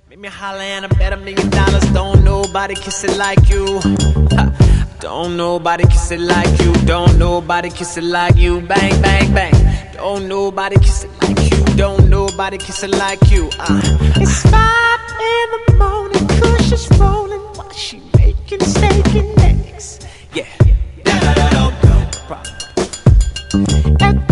Make me holler and I bet $1,000,000. Don't nobody kiss it like you. Don't nobody kiss it like you. Don't nobody kiss it like you. Bang, bang, bang. Don't nobody kiss it like you. Don't nobody kiss it like you. It's 5 in the morning, Kush is rolling while she making steak and eggs. Yeah. No problem.